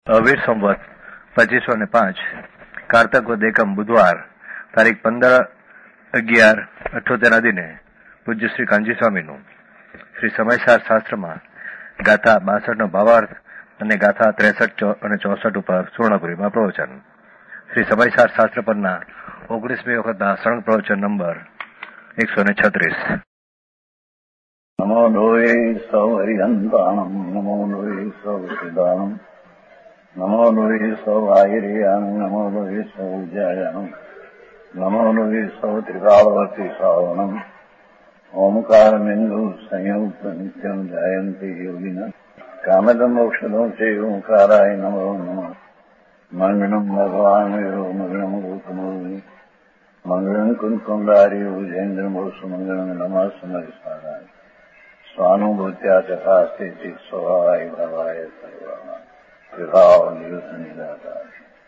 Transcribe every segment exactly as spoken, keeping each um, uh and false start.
અવીર સંવત પચીસો ને પાંચ કારતક વદ એકમ બુધવાર તારીખ પંદર અગિયાર અઠ્યોતેર ના દિને પૂજ્ય શ્રી કાંજી સ્વામીનું શ્રી સમયસાર શાસ્ત્રમાં ગાથા બાસઠ નો ભાવાર્થ અને ગાથા ત્રેસઠ અને ચોસઠ ઉપર સુવર્ણપુરીમાં પ્રવચન. શ્રી સમયસાર શાસ્ત્ર પરના ઓગણીસમી વખતના સળંગ પ્રવચન નંબર એકસો ને છત્રીસ. નમો લોહે સૌ હરિહંતાણમ નમો લોહે સૌ સિદ્ધાણમ નમો લોહે સૌ આયર્યાન નમો લોહે સૌ જયાન નમો લોહે સૌ ત્રિકાળવર્તી શ્રાવણમ ઓમકાર બિંદુ સંયુક્ત નિત્યમ જાયંતી યોગિના કામદમ મોક્ષદો છે ઓંકારાય નમો નમઃ. મંગળમ ભગવાન વિરો મંગળમ ગૌતમોની મંગળમ કુંકુંડારી ઉજેન્દ્રમો સુમંગળમ નમઃ સમયસારાય स्वानुभूत्या चकास्ते स्वभावाय भवाय सर्वमा विभाव नियुत निराकार.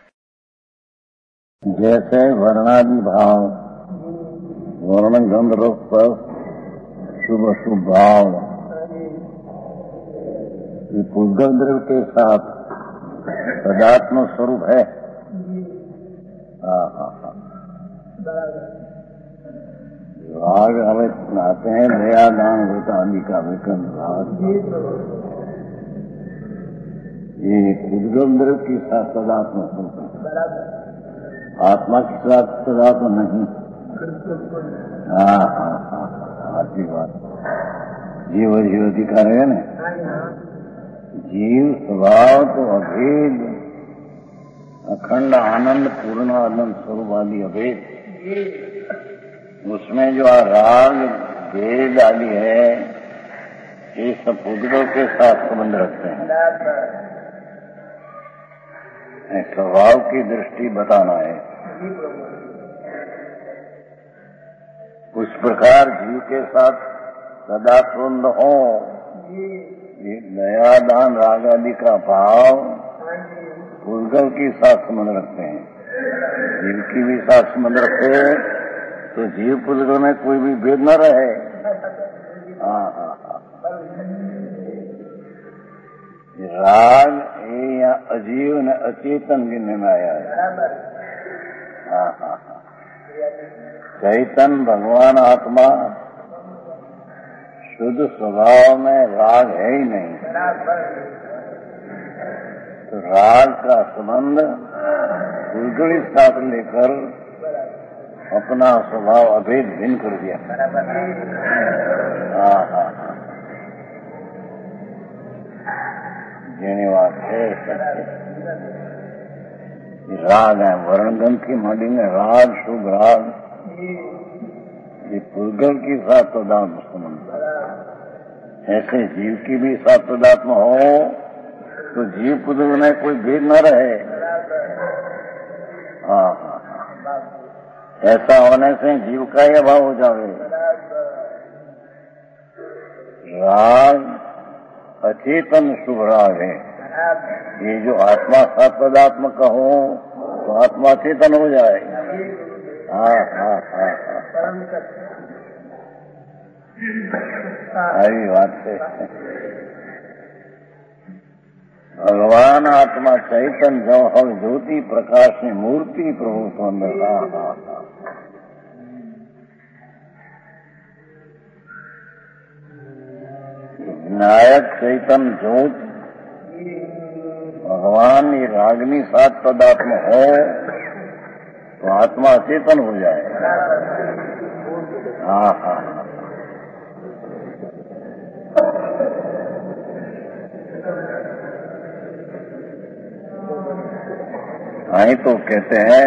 जैसे वर्णादि भाव वर्ण गंध रूप पर शुभ शुभ भाव ये पूजगल द्रव्य के साथ पदात्म स्वरूप है. हाँ हाँ हाँ राग हमें सुनाते हैं दया दान होता आदि का विकन राग. ये उद्गम द्रव्य के साथ तदात्म आत्मा के साथ तदात्म नहीं. हाँ हाँ हाँ आती बात. जीव जीव दिखा रहे हैं ना. जीव स्वभाव तो अभेद अखंड आनंद पूर्ण आनंद स्वरूप आदि अभेद. उसमें जो राग भेद आदि है ये सब उद्गम के साथ संबंध रखते हैं. स्वभाव की दृष्टि बताना है. उस प्रकार जीव के साथ सदा संबंध हो. ये दया दान राग आदि का भाव उद्गम के साथ संबंध रखते हैं. जीव की भी साथ संबंध रखते हैं तो जीव पुत्र में कोई भी भेद न रहे. हाँ हाँ हाँ राग ये यहाँ अजीव ने अचेतन गिनने में आया है. हाँ हाँ हाँ चैतन भगवान आत्मा शुद्ध स्वभाव में राग है ही नहीं. तो राग का संबंध उद्गम साथ लेकर अपना स्वभाव अभेद भिन्न कर दिया. हाँ हाँ हाँ जेने बात है राग है वर्णगंध की मंडी में राग शुभ राग ये पुर्गल की साथ पदात्म संबंध. ऐसे जीव की भी साथ पदात्म हो तो जीव पुत्र में कोई भेद न रहे. हाँ हाँ ऐसा होने से जीव का ही अभाव हो जावे. राग अचेतन शुभ राग है. ये जो आत्मा सात पदात्म का हो तो आत्मा चेतन हो जाए. हाँ हाँ हाँ यही बात है. भगवान आत्मा चैतन जवाहर ज्योति प्रकाश में मूर्ति प्रभु सुंदर. हाँ हाँ हाँ विनायक चैतन ज्योत भगवान ये रागनी सात पदात्म हो तो आत्मा चेतन हो जाए. हाँ हाँ नहीं तो कहते हैं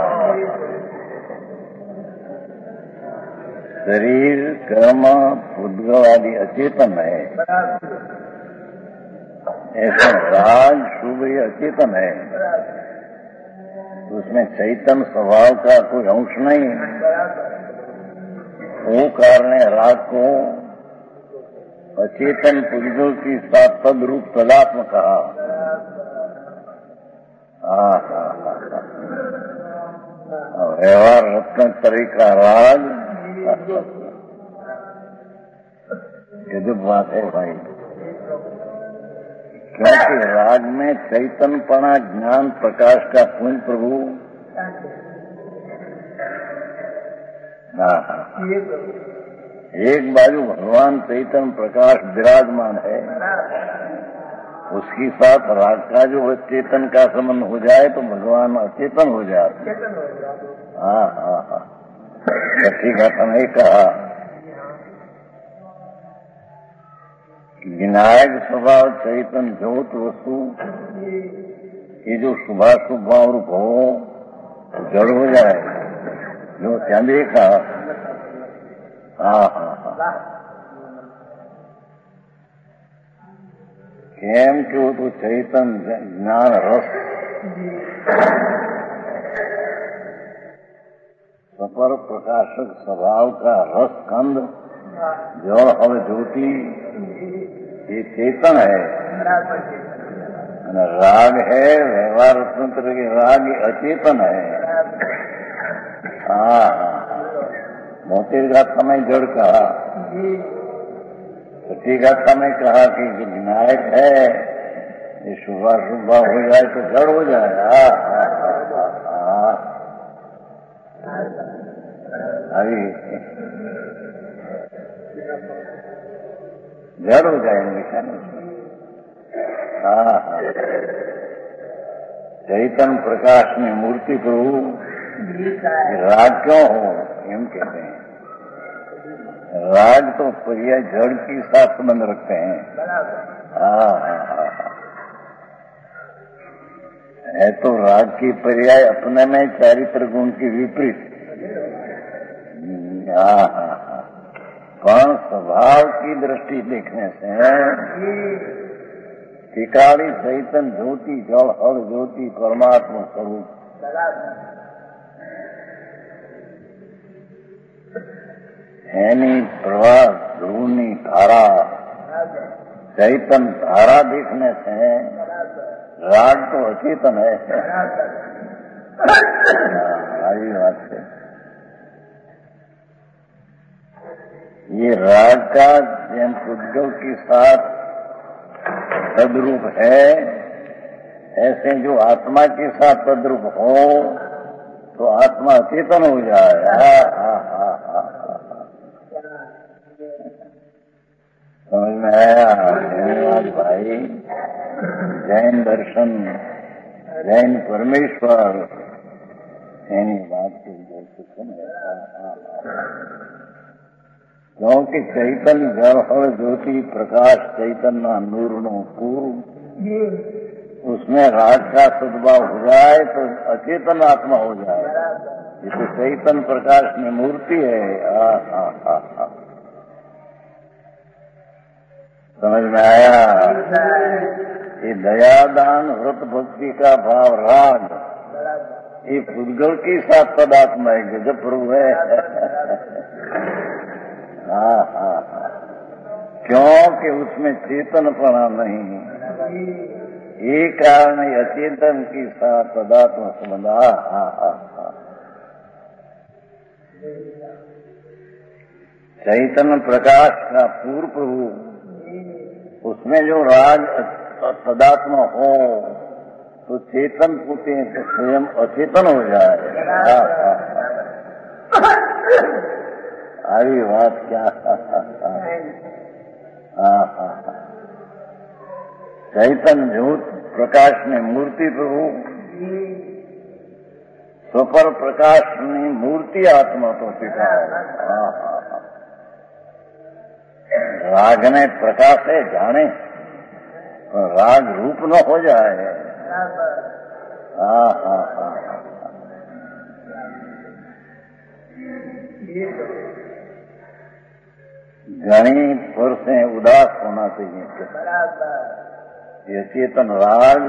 शरीर कर्म उद्गम आदि अचेतन है. ऐसा राग शुभ ये अचेतन है. उसमें चैतन स्वभाव का कोई अंश नहीं. वो कारण है राग को अचेतन पुरुषों की साथ पद रूप तदात्म कहा. हाँ हाँ हाँ व्यवहार रत्न तरीका राग गजब बात है भाई. क्योंकि राग में चैतन्यपना ज्ञान प्रकाश का पुंज प्रभु हाँ हाँ एक बाजू भगवान चैतन्य प्रकाश विराजमान है, उसके साथ राग का जो चेतन का संबंध हो जाए तो भगवान अचेतन हो जाते। हाँ हाँ हाँ ठीक है, नहीं कहा विनायक स्वभाव चैतन्य ज्योत वस्तु ये जो शुभाशुभ भाव रूप हो तो जड़ हो जाए, जो क्या देखा। हाँ हाँ हाँ केम क्यों तो चैतन्य ज्ञान रस सपर प्रकाशक स्वभाव का रस कंद जड़ और ज्योति ये चेतन है, राग है व्यवहार तंत्र के राग ये अचेतन है। हाँ मोती का समय जड़ कहा, सती का समय कहा कि विनायक है, ये शुभा शुभा हो जाए तो जड़ हो जाए। हाँ हाँ हाँ अभी जड़ हो जाएंगे क्या नहीं। हाँ हाँ चैतन्य प्रकाश में मूर्ति प्रभु राग क्यों हो एम कहते हैं। राग तो पर्याय जड़ के साथ संबंध रखते हैं। हाँ हाँ हाँ है तो राग की पर्याय अपने में चारित्र गुण की विपरीत। हाँ हाँ हाँ कौन स्वभाव की दृष्टि देखने से टिकाड़ी चैतन्य ज्योति जड़ हर ज्योति परमात्मा स्वरूप हैनी प्रवाह ध्रुवनी धारा चैतन्य धारा देखने से राग तो अचेतन है। आई बात है ये राग का जैन उद्गव के साथ तद्रूप है, ऐसे जो आत्मा के साथ तद्रूप हो तो आत्मा चेतन हो जाए। हाँ हाँ हाँ हाँ समझ में आया। धन्यवाद भाई। जैन दर्शन जैन परमेश्वर ऐनी बात की क्योंकि चैतन्य जड़ ज्योति प्रकाश चैतन्य नूरनो पूर्व उसमें राग का सद्भाव हो जाए तो अचेतन आत्मा हो जाए। ये तो चैतन्य प्रकाश में मूर्ति है। आ, आ, आ, आ। समझ में आया। ये दयादान व्रत भक्ति का भाव राग ये पुद्गल के साथ पदात्मा है गजब प्रभु है। हाँ हाँ हाँ क्योंकि उसमें चेतनपना नहीं, ये कारण अचेतन के साथ पदात्मा संबंध। हाँ हाँ हाँ चैतन्य प्रकाश का पूर्व प्रभु उसमें जो राग पदात्मा हो तो चेतन पुते तो स्वयं अचेतन हो जाए। हाँ हाँ अरे बात क्या। हाँ हाँ चैतन्य ज्योत प्रकाश में मूर्ति प्रभु स्वपर प्रकाश में मूर्ति आत्मा तो पिता है। हाँ हाँ हाँ राग ने प्रकाश है जाने तो राग रूप न हो जाए। हाँ हाँ हाँ घनी पुर से उदास होना चाहिए। ये चेतन राग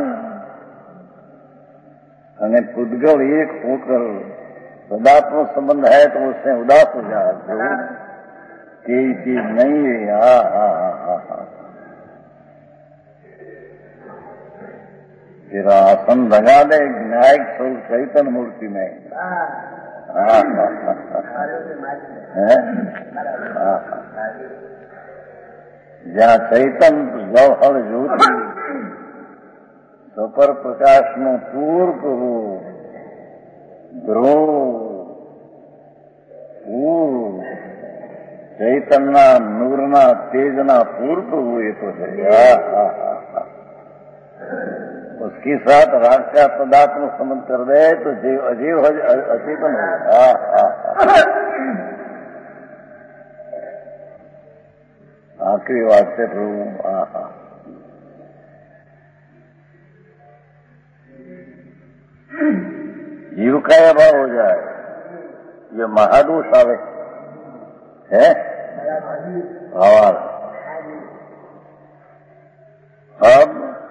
અને पुद्गल एक होकर सदात्म संबंध है तो उससे उदास हो जाए कि चीज नहीं है। हाँ हाँ हाँ हाँ हाँ फिर आसन लगा दे विनायक स्वरूप चैतन्य मूर्ति में। हाँ हाँ हाँ जहाँ चैतन्य जौहर ज्योति સપર પ્રકાશનું પૂરતું ધ્રુવ પૂર ચૈતનના નૂરના તેજના પૂરતું એ તો છે। उसके साथ राग का पदार्थ में संबंध कर दे तो जीव अजीव हो अचेतन हो। आखिरी बात से प्रभु आहा जीव का अभाव हो जाए ये महादोष आवे है भावार। अब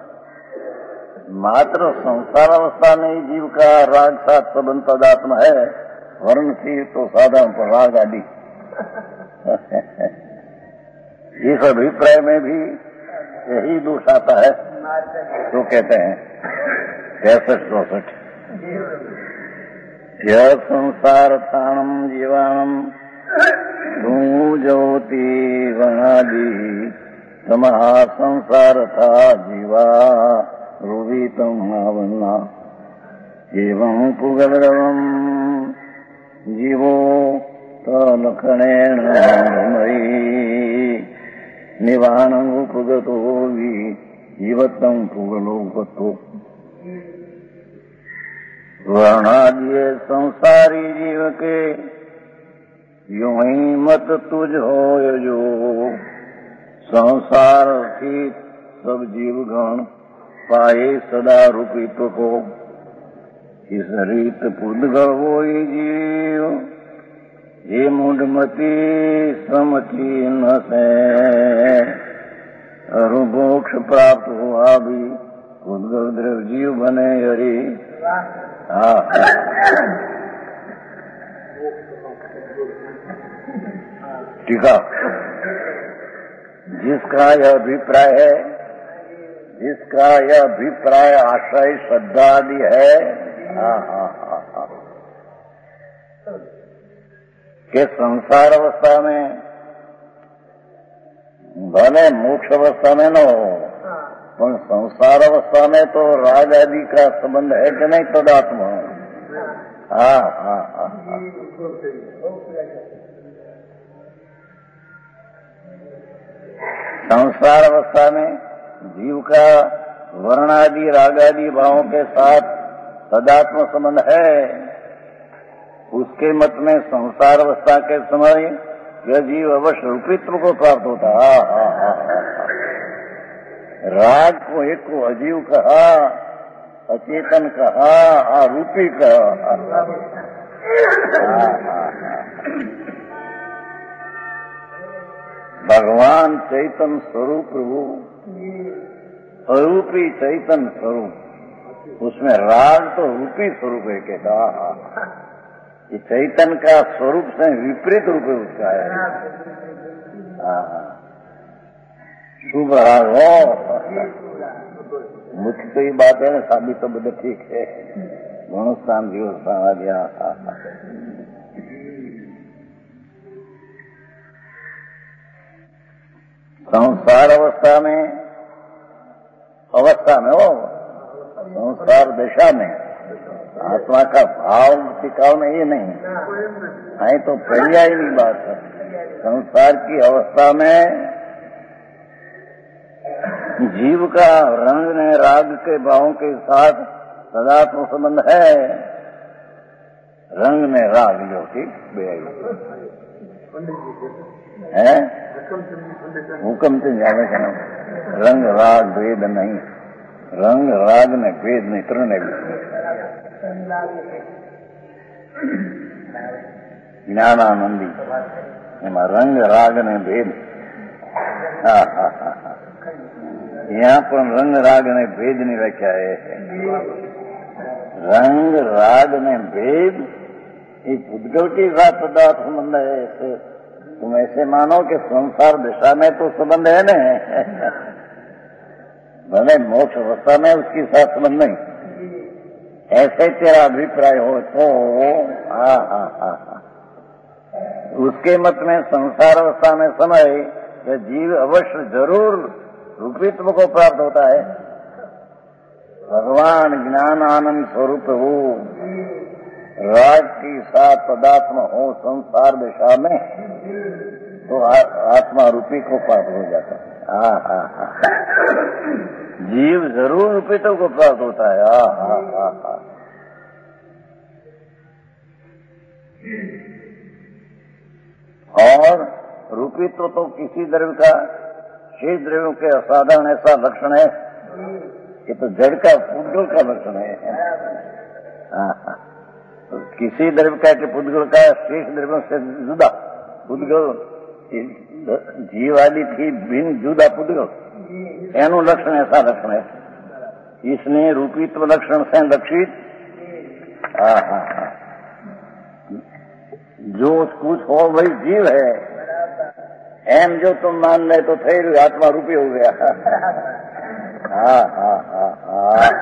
मात्र संसार अवस्था में ही जीव का राग साथ संबंध पदात्म है, वर्ण थी तो साधारण पर राग आदि। इस अभिप्राय में भी यही दोष आता है तो कहते हैं पैंसठ चौसठ यह संसार ताणम जीवाणम तू ज्योति वनादि तमहा संसार था जीवा रूपितम आवन्ना एवं पुगलरवम जीवो तलखणेन मयि निवाणं पुगतो वि जीवतं पुगलोकतो। वर्णादिये संसारी जीव के यूं ही मत तुझ हो जो संसार की सब जीवगण पाए सदा रूपित्व को। इस रीत पुद्गल वो जीव ये मुंडमती समति न से अरुमोक्ष प्राप्त हुआ भी पुद्गल द्रव जीव बने हरि। टीका जिसका यह अभिप्राय है जिसका यह अभिप्राय आश्रय श्रद्धा आदि है हाँ हाँ हाँ हाँ कि संसार अवस्था में भले मोक्ष अवस्था में न हो पर संसार अवस्था में तो राग आदि का संबंध है कि नहीं तदात्मा। हाँ हाँ हाँ संसार अवस्था में जीव का वर्णादि रागादि भावों के साथ तदात्म संबंध है। उसके मत में संसार अवस्था के समय यह जीव अवश्य रूपित्व को प्राप्त होता है। राग को एक को अजीव कहा, अचेतन कहा, आरूपी कहा। भगवान चैतन स्वरूप प्रभु अरूपी चैतन स्वरूप, उसमें राग तो रूपी स्वरूप है कहता। ये चैतन का स्वरूप से विपरीत रूप है उसका है। शुभ राग हो मुख्य तो ये बात है ना, साबित तो बड़े ठीक है। गुणस्थान जीवस्थान आ गया। संसार अवस्था में अवस्था में हो संसार दशा में आत्मा का भाव टिकाव में ये नहीं है तो पर्यायी बात है। संसार की अवस्था में जीव का रंग ने राग के भावों के साथ सदात्म संबंध है। रंग ने राग जो कि है हुक्म से जाने का नाम रंग राग भेद नहीं, रंग राग ने भेद नहीं ત્રણે જ્ઞાનાનંદી એમાં રંગ રાગ ને ભેદ। હા હા હા यहाँ पर रंग राग ने भेद नहीं रखा है। रंग राग ने भेद ये पुद्गल के साथ पदार्थ संबंध है। ऐसे तुम ऐसे मानो कि संसार दिशा में तो संबंध है न, भले मोक्ष अवस्था में उसके साथ संबंध नहीं। ऐसे तेरा अभिप्राय हो तो हाँ हाँ हाँ हाँ उसके मत में संसार अवस्था में समय जीव अवश्य जरूर रूपित्व को प्राप्त होता है। भगवान ज्ञान आनंद स्वरूप हो, राग के साथ पदात्मा हो संसार दिशा में, तो आत्मा रूपी को प्राप्त हो जाता है। हाँ हाँ हाँ, जीव जरूर रूपितों को प्राप्त होता है। हाँ हाँ हाँ हाँ, और रूपित्व तो किसी द्रव्य का शेष द्रव्यों के असाधारण ऐसा लक्षण है, ये तो जड़ का पुद्गल का लक्षण है। हाँ हाँ, तो किसी द्रव्य का कि पुद्गल का शेष द्रव्यों से जुदा पुद्गल जीव आदि थी भिन्न जुदा पुद्गल, एनु लक्षण ऐसा लक्षण है। इसने रूपित्व लक्षण से लक्षित। हाँ हाँ हाँ, जो कुछ हो वही जीव है, एम जो तुम मान ले तो थे आत्मा रूपी हो गया। हाँ हाँ हाँ हाँ,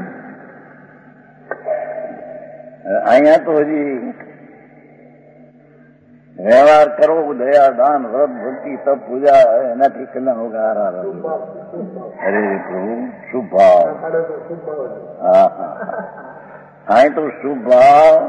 अहियां तो जी व्यवहार करो, दया दान व्रत भक्ति सब पूजा एना थी कल्याण होगा। अरे प्रभु शुभ भाव। हाँ हाँ, हाँ तो शुभ भाव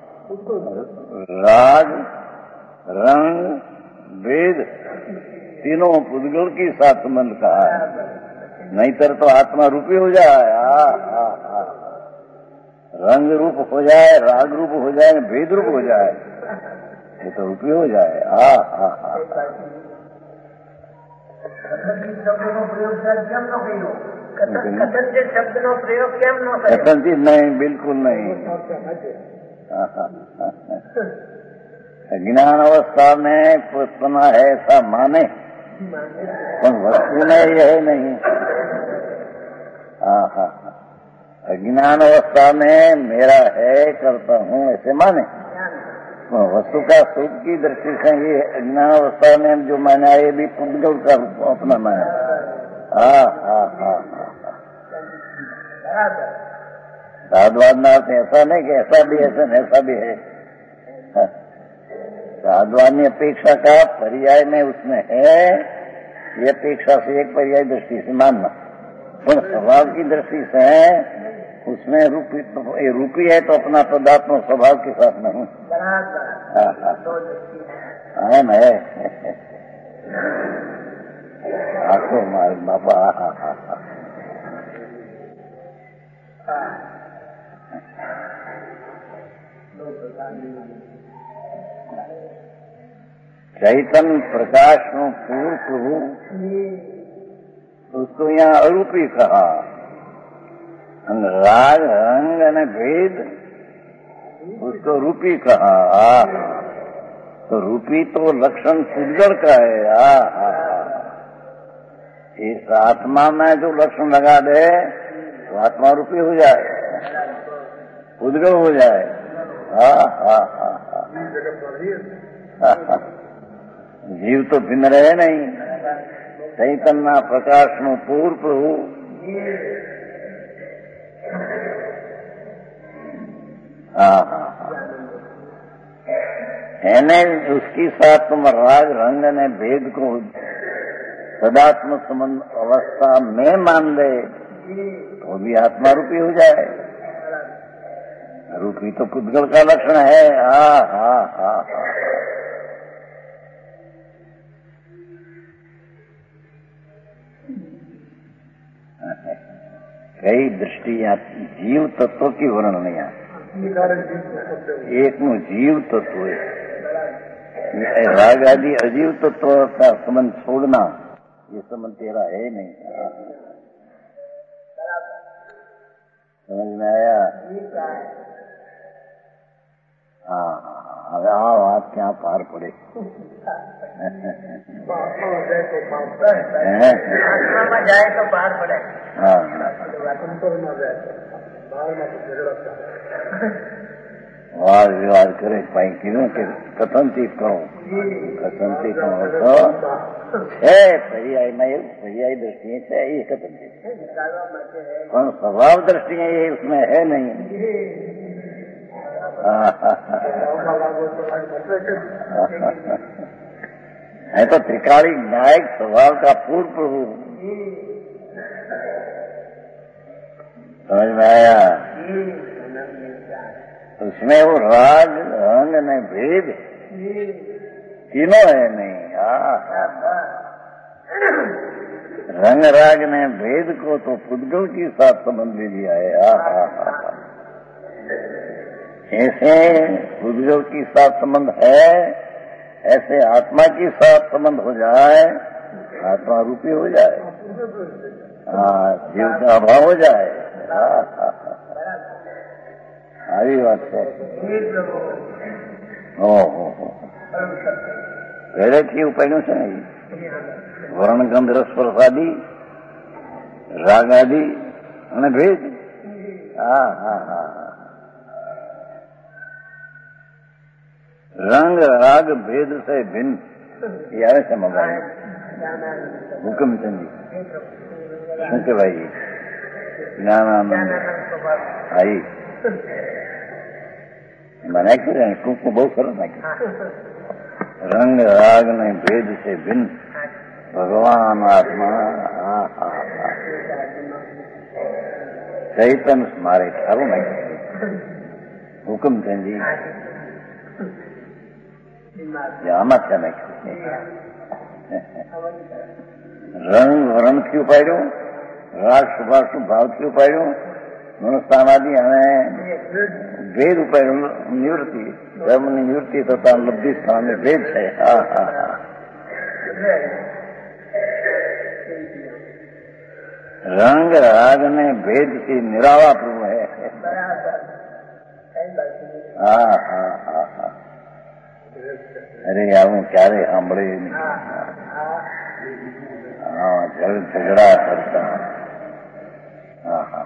राग रंग वेद तीनों पुद्गल के साथ संबंध कहा है, नहींतर तो आत्मा रूपी हो जाए। हाँ हाँ हाँ, रंग रूप हो जाए, राग रूप हो जाए, भेद रूप हो जाए, ये तो रूपी हो जाए। हाँ हाँ हाँ, कथनचित नहीं, बिल्कुल नहीं। ज्ञान अवस्था में पुष्पना है ऐसा माने, पर वस्तु में यह नहीं। हाँ हाँ, अज्ञान अवस्था में मेरा है करता हूँ ऐसे माने, वस्तु का सुख की दृष्टि से ये अज्ञान अवस्था में जो माना ये भी पुद्गल का अपना माना। हाँ हाँ हाँ हाँ, साधवाद ऐसा नहीं कि ऐसा भी ऐसा ऐसा भी है। साधवानी अपेक्षा का पर्याय में उसमें है, ये अपेक्षा से एक पर्याय दृष्टि से मानना, पर स्वभाव की दृष्टि से उसमें रूपी रूपी है तो अपना पदात्म स्वभाव के साथ नहीं है ना। आखो मार बाबा। चैतन्य प्रकाश नो पूर्ण प्रभु, उसको यहाँ अरूपी कहा। राग रंग ने भेद उसको रूपी कहा। आ, तो रूपी तो लक्षण पुद्गल का है। आ, आ, इस आत्मा में जो लक्षण लगा दे तो आत्मा रूपी हो जाए, पुद्गल हो जाए। हा हा हा हा, जीव तो भिन्न रहे नहीं। चैतन्य प्रकाश नो पूर्ण प्रभु, हाँ हाँ हाँ, एने उसकी साथ तुम राग रंग ने भेद को सदात्म संबंध अवस्था में मान ले तो भी आत्मा रूपी हो जाए। रूपी तो पुद्गल का लक्षण है। हाँ हाँ हाँ हाँ, कई दृष्टियां जीव तत्व की वर्णन यहाँ, एक नु जीव तत्व है, राग आदि अजीव तत्व का संबंध छोड़ना, ये संबंध तेरा है नहीं। समझ में आया? हाँ हाँ, अब आओ आप क्या पार पड़े। जाए तो पार पड़े। हाँ, वाद विवाद करे पाई क्यों के कथन चीज करो, कथन चीज करो तो है पर्याय में पर्याय दृष्टि है ये कथन चीज, पर स्वभाव दृष्टि ये उसमें है नहीं। है तो त्रिकाली न्यायिक स्वभाव का पूर्ण प्रभु, समझ में आया? उसमें वो राग रंग ने भेद तीनों है नहीं। हाँ, रंग राग ने भेद को तो पुद्गल के साथ संबंध ले लिया है। हाँ, ऐसे पुद्गल के साथ संबंध है, ऐसे आत्मा के साथ संबंध हो जाए, आत्मा रूपी हो जाए। हाँ, जीव का अभाव हो जाए। हाँ, हाँ, हाँ, ये बात है। हो हो हो पहले थी उपायों से नहीं, वर्ण गंध रस स्पर्श आदि राग आदि અને ભેદ। હા હા હા रंग राग भेद से भिन्न ये આવે છે મોબાઈલ હુકમચંદ जी શું કહેવાય જ્ઞાનાનંદ आई મને નાખ્યું ટૂંકમાં બહુ સરસ નાખ્યું। रंग राग ने भेद से भिन्न भगवान आत्मा। हाँ हाँ हाँ चैतन्य स्मारे सारू नाख्યું હુકમચંદ जी આમાં છે નાખ્યું। રંગ વરણ થી ઉપાડ્યું, રાગ શુભાશુભ ભાવ થી ઉપાડ્યું, મનસ્થાનાદિ અને ભેદ ઉપાડ્યું નિવૃત્તિ, ધર્મની નિવૃત્તિ થતા લબ્ધિ સ્થાને ભેદ છે। હા હા હા रंग राग ने भेद की निरावा प्रभु है। हाँ हाँ हाँ हाँ अरे આવું ક્યારે સાંભળે નહીં। હા ઝઘડા કરતા। हाँ हाँ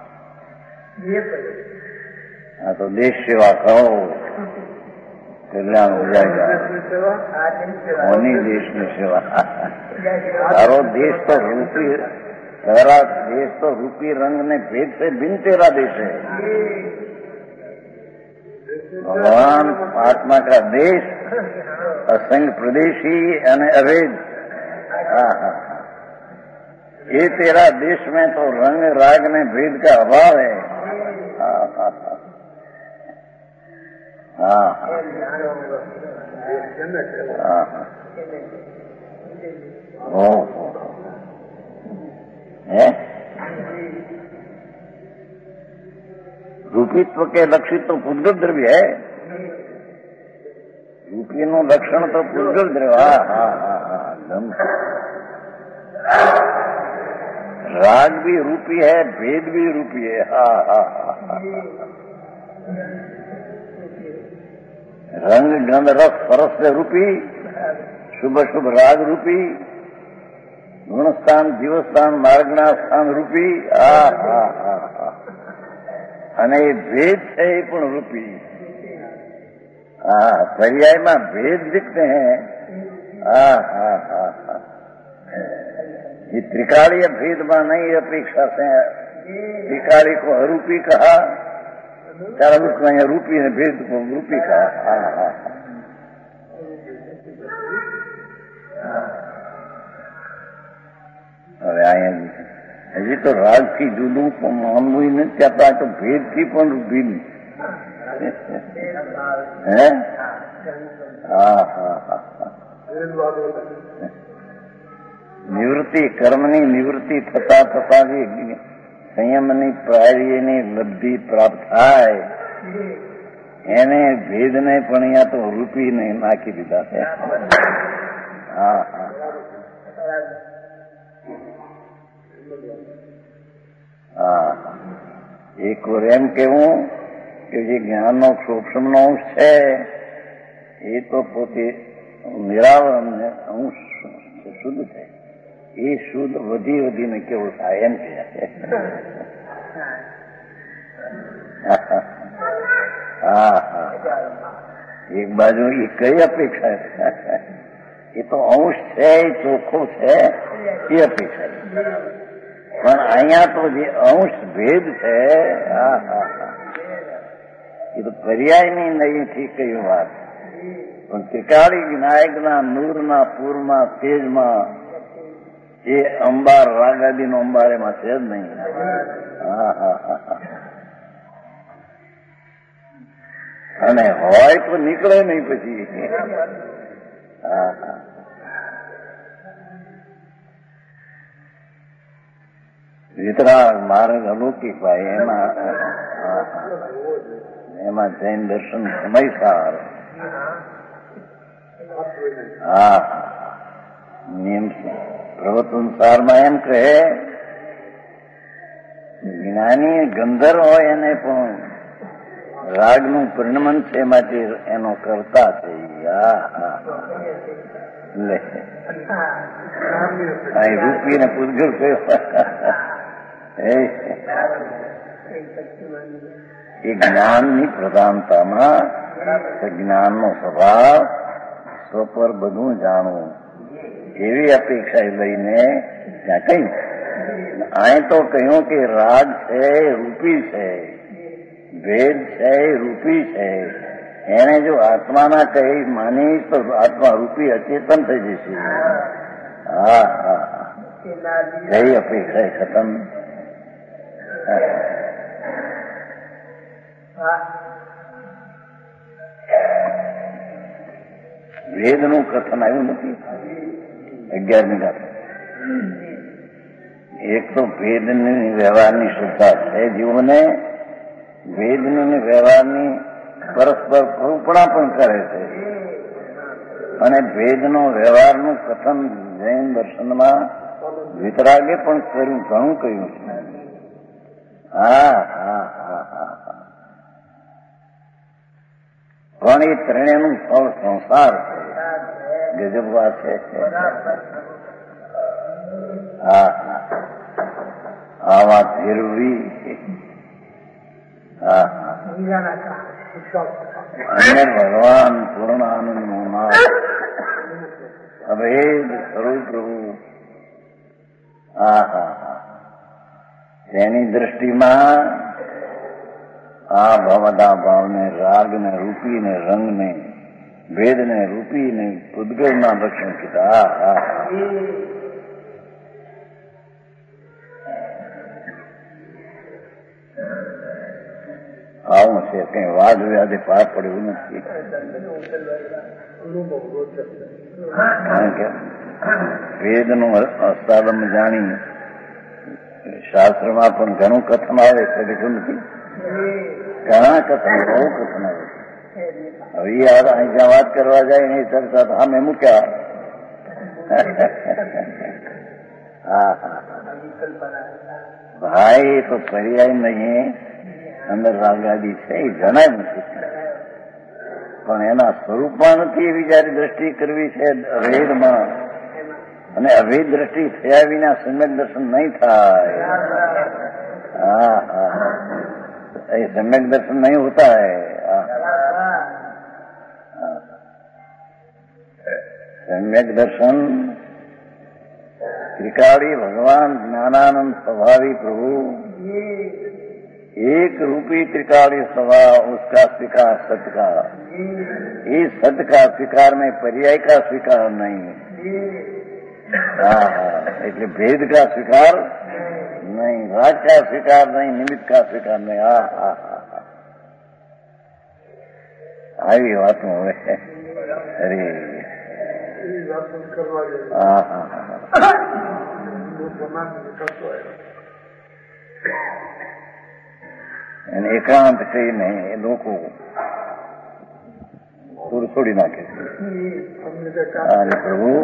हाँ तो देश सेवा करो, कल्याण हो जाएगा। होनी देश में सेवा। तारो देश तो रूपी, तेरा देश तो रूपी रंग ने भेद से भिन्न तेरा देश है। भगवान आत्मा का देश असंग प्रदेशी અને अभेद। हाँ हाँ ये तेरा देश में तो रंग राग में भेद का अभाव है। हाँ हाँ हाँ हाँ हाँ ओ है रूपीत्व के लक्षित तो पुद्गल द्रव्य है। रूपी નું લક્ષણ તો પુદ્ગલ દ્રવ્ય। હા હા હા હા राग भी रूपी है, भेद भी रूपी है। हाँ हाँ हाँ रंग गंध रस परस से रूपी, शुभ शुभ राग रूपी, गुणस्थान जीवस्थान मार्गना स्थान रूपी। हाँ हाँ हाँ हाँ અને એ ભેદ છે એ પણ રૂપી। हाँ पर्यायમાં भेद दिखते हैं। हाँ हाँ हाँ हाँ ये त्रिकालीय भेद में नहीं अपेक्षा से त्रिकाली को अरूपी कहा, चार रूपी ने भेद को रूपी कहा। हाँ हाँ હવે અહીંયા હજી તો રાગથી જુદું પણ માનવું નથી કહેતા, તો ભેદથી પણ ભિન્ન। હે હા હા હા નિવૃત્તિ કર્મની નિવૃત્તિ થતા થતા જે સંયમની પ્રાયની લબ્ધિ પ્રાપ્ત થાય એને ભેદને પણ અહીંયા તો રૂપીને નાખી દીધા છે। હા હા હા એક વાર એમ કહેવું કે જે જ્ઞાનનો સૂક્ષ્મનો અંશ છે એ તો પોતે નિરાવરણ અંશ શુદ્ધ છે, એ શુદ્ધ વધી વધીને કેવું થાય એમ છે। હા હા એક બાજુ એ કઈ અપેક્ષા છે, એ તો અંશ છે, એ ચોખ્ખો છે એ અપેક્ષા છે, પણ અહીંયા તો જે અંશ ભેદ છે હા હા હા એ તો પર્યાયની નહીંથી કયું વાત, પણ ત્રિકાળી વિનાયકના નૂરના પૂરમાં તેજમાં એ અંબાર રાગાદીનો અંબાર એમાં છે જ નહીં. હા હા હા. અને હોય તો નીકળે નહીં પછી. હા હા. વિતરાગ માર્ગ અલૌકિક ભાઈ એમાં એમાં જૈન દર્શન સમયસાર. હા નિયમ પ્રવચનસારમાં એમ કહે જ્ઞાની ગંધર્વ હોય એને પણ રાગનું પરિણમન છે એમાંથી એનો કરતા છે. લે અહીં રૂપી ને પૂતગલ કયો એ જ્ઞાનની પ્રધાનતામાં જ્ઞાનનો સ્વભાવ સ્વ પર બધું જાણવું એવી અપેક્ષા લઈને ત્યાં કહ્યું. અહીં તો કહ્યું કે રાગ છે રૂપી છે, ભેદ છે રૂપી છે. એને જો આત્માના કહી માનીશ તો આત્મા રૂપી અચેતન થઈ જશે. હા હા કઈ અપેક્ષા ખતમ. વેદનું કથન આવ્યું નથી અગિયારમી ગાથ. એક તો વેદની વ્યવહારની શ્રદ્ધા છે જીવને, વેદની વ્યવહારની પરસ્પર કૃપણા પણ કરે છે. અને ભેદનો વ્યવહારનું કથન જૈન દર્શનમાં વિતરાગે પણ કર્યું, ઘણું કહ્યું છે. હા હા હા હા પણ એ ત્રણેયનું ફળ સંસાર છે. ગજબ વાત છે. હા આ વાત ફેરવી. હા અને ભગવાન પૂર્ણાનંદનો નાથ અભેદ સ્વરૂપ પ્રભુ. હા હા હા તેની દ્રષ્ટિમાં આ ભવદા ભાવને, રાગને, રૂપીને, રંગને, ભેદને, રૂપીને, ઉદ્ગલના લક્ષણ કીધા. હા હા આવું છે. કઈ વાદ વ્યાદે પાર પડ્યું નથી. કારણ કે વેદનું અસ્તાલમ જાણી શાસ્ત્રમાં પણ ઘણું કથન આવે છે. લીધું નથી ઘણા કથન, બહુ કથન આવે છે. હવે યાર અહીં જ્યાં વાત કરવા જાય એની ચર્ચા તો અમે મૂક્યા. હા હા ભાઈ તો પર્યાય નહીં. અંદર રાગાદી છે એ જણાય નથી, પણ એના સ્વરૂપમાં નથી એવી જયારે દ્રષ્ટિ કરવી છે અભેદમાં. અને અભેદ દ્રષ્ટિ થયા વિના સમ્યક દર્શન નહીં થાય. હા હા એ સમ્યક દર્શન નહીં હોતા હૈ. સમ્યક દર્શન ત્રિકાળી भगवान ज्ञानानंद स्वभावी प्रभु एक रूपी त्रिकाली स्वभाव, उसका स्वीकार सत्य का. इस सत्य का स्वीकार में पर्याय का स्वीकार नहीं. हाँ हाँ એટલે ભેદ का स्वीकार नहीं, राग का स्वीकार नहीं, निमित्त का स्वीकार नहीं. હા હા હા આવી વાતો હવે. અરે હા હા હા અને એકાંત કહીને એ લોકો થોડું છોડી નાખે છે. અને પ્રભુ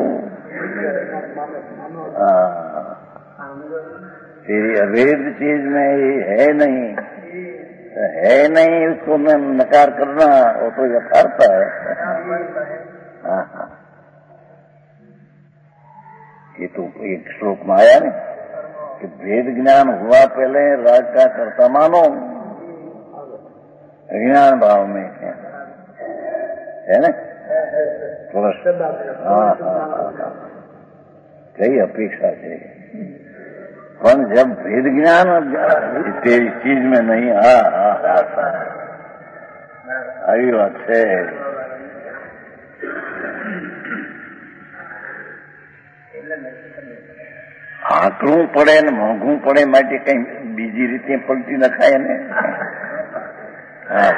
तेरी अवैध चीज में ये है नहीं, है नहीं उसको मैं नकार करना वो तो यथार्थ है. हाँ हाँ ये तो एक श्लोक में आया ना कि भेद ज्ञान हुआ पहले राग का कर्ता मानो, अज्ञान भाव में है, है ना. हाँ हाँ हाँ कई अपेक्षा है. પણ જબ ભેદ જ્ઞાન તેરી ચીજ में नहीं. હા હા હા આવી વાત છે. આકરું પડે ને મોંઘું પડે માટે કઈ બીજી રીતે પલટી નખાય ને. હા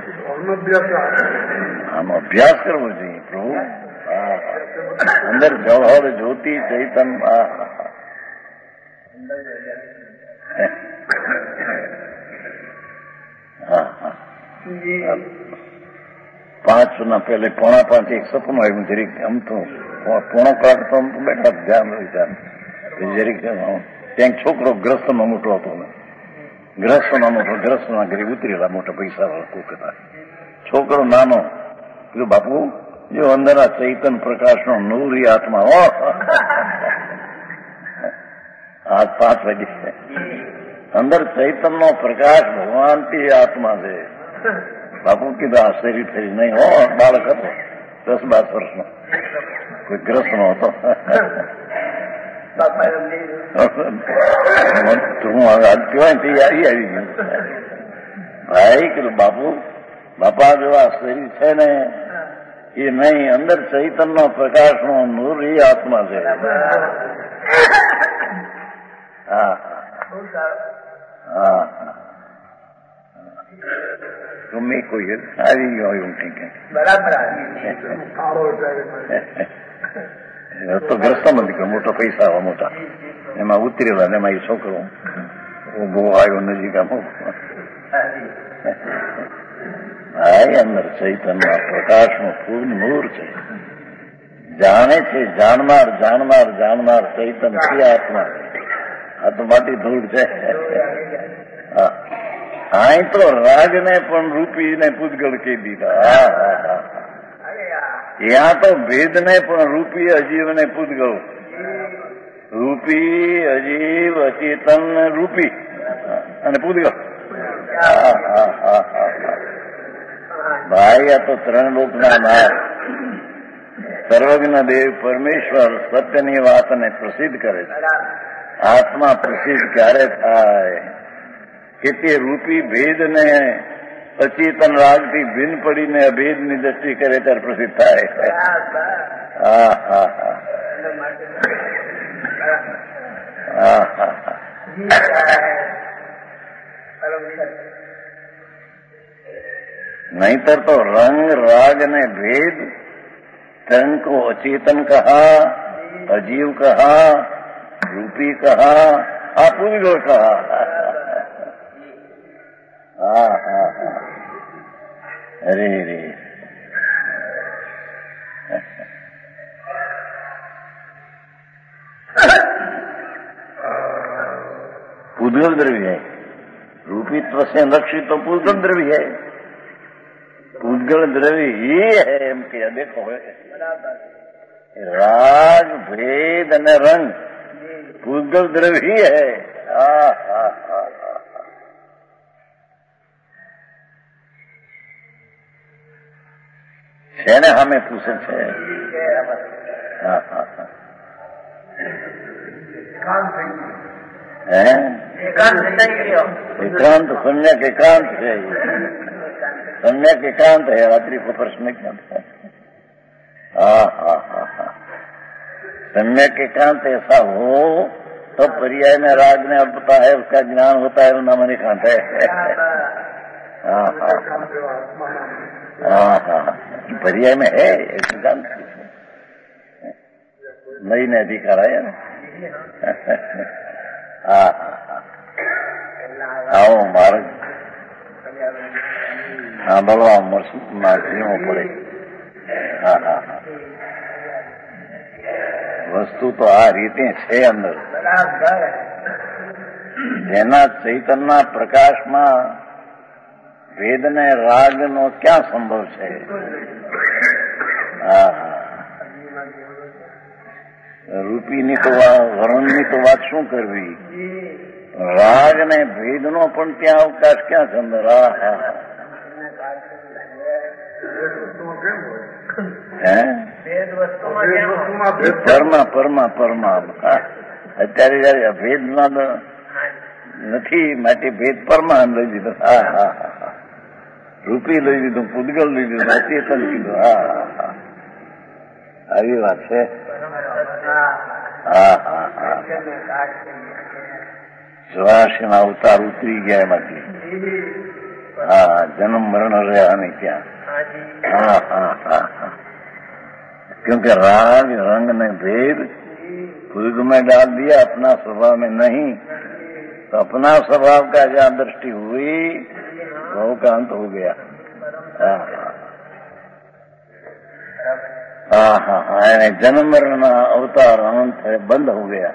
આનો અભ્યાસ કરવો જોઈએ પ્રભુ. અંદર જવાહર જ્યોતિ ચૈતન. હા હા પાંચ ના પહેલે પોણા પાંચ એક સપનું આવ્યું જરીક આમ તો પોણા પાંચ તો બેઠા ધ્યાન વિચાર જરીક ત્યાં છોકરો ગ્રસ્તમાં મોટો હતો ને ગ્રસ્તમાં મોટો ગ્રસ્તના ઘરે ઉતરેલા મોટા પૈસા વાળા કોક હતા. છોકરો નાનો કીધું બાપુ જો અંદર આ ચૈતન પ્રકાશનો નૂરી આત્મા હો. આજ પાંચ વાગે અંદર ચૈતનનો પ્રકાશ ભગવાનથી આત્મા છે. બાપુ કીધું આ શરીર થઈ નહીં હો. બાળક હતો દસ બાર વર્ષનો કોઈ ગ્રસ્ત નો હતો. હું હવે કહેવાય તૈયારી આવી ગયું. ભાઈ કીધું બાપુ બાપા જો આ શરીર છે ને એ નહીં અંદર ચૈતનનો પ્રકાશનો નૂર એ આત્મા છે. હા હા ગમે કોઈ આવી ગયો એવું કઈ કઈ બરાબર તો ગ્રસ્તમાં દીકરો મોટા પૈસા આવા મોટા એમાં ઉતરેલા ને એમાં એ છોકરો ઉભો આવ્યો નજીક આમ. ભાઈ અંદર ચૈતનના પ્રકાશનું પૂર્ણ નૂર છે. જાણે છે જાણનાર જાણનાર જાણનાર ચૈતન છે આત્મા. આ તો માટી ધૂળ છે. હા અહીં તો રાજને પણ રૂપીને પૂતગળ કહી દીધા. હા હા હા ત્યાં તો ભેદને પણ રૂપી અજીવને પૂતગળ. રૂપી અજીવ અચેતન રૂપી અને પૂતગળ. હા હા હા હા ભાઈ આ તો ત્રણ લોકના નાથ સર્વજ્ઞ દેવ પરમેશ્વર સત્યની વાતને પ્રસિદ્ધ કરે છે. આત્મા પ્રસિદ્ધ ક્યારે થાય કે તે રૂપી ભેદને અચેતન રાગથી ભિન્ન પડીને અભેદની દ્રષ્ટિ કરે ત્યારે પ્રસિદ્ધ થાય. હા હા હા હા હા હા नहींतर तो रंग राग ने भेद तन को अचेतन कहा, अजीव कहा, रूपी कहा, अपूर्व कहा. हाँ हाँ हाँ अरे रे पूदगल द्रव्य है. रूपीत्व से लक्षित तो पूदगल द्रव्य है. पूदगल द्रव्य ही है एम के देखो राग भेद અને રંગ પૂદગલ દ્રવ્ય ही है. હા હા હા છે ને સામે પૂછે છે. હા હા હા एकांत सम्यक एकांत है. सम्यक एकांत है. रात्रि को प्रश्न क्या था. हाँ हाँ हाँ हाँ सम्यक एकांत ऐसा हो तो पर्याय में राग में अल्पता है उसका ज्ञान होता है वो नाम एकांत है. हाँ हाँ हाँ हाँ पर्याय में है एकांत नई ने अधिकार आया ना. હા આવો માર્ગ હા ભગવાન માર્ગ જીવો પડે. હા હા હા વસ્તુ તો આ રીતે છે અંદર જેના ચૈતનના પ્રકાશમાં વેદ ને રાગ નો ક્યાં સંભવ છે. હા હા રૂપીની તો વર્ણની તો વાત શું કરવી. રાગ ને ભેદ નો પણ ત્યાં અવકાશ ક્યાં છે અંદર. હા હા હે પરમા પરમા પરમા અત્યારે જયારે અભેદમાં નથી માટે ભેદ પરમા લઈ દીધો. હા હા હા રૂપી લઈ દીધું, પૂદગલ લઈ દીધું, અચેતન કીધું. હા હા હા આવી વાત છે. હા હા હા ચોરાશી ના અવતાર ઉતરી ગયા એમાંથી. हाँ जन्म मरण रहा नहीं क्या. हाँ हाँ हाँ हाँ क्योंकि राग रंग ने भेद भूग में डाल दिया, अपना स्वभाव में नहीं. तो अपना स्वभाव का जहाँ दृष्टि हुई वो का अंत हो गया. हाँ हाँ हाँ हाँ जन्म मरण अवतार अंत है, बंद हो गया.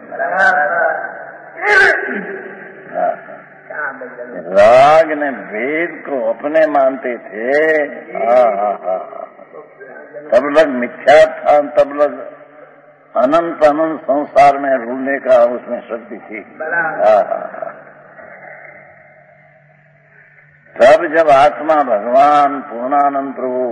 हाँ राग ने वेद को अपने मानते थे. हाँ हाँ हाँ तब लग मिथ्या था, तब लग अनंत अनंत संसार में रूलने का उसमें शक्ति थी. हाँ हाँ तब जब आत्मा भगवान पूर्णानंद प्रभु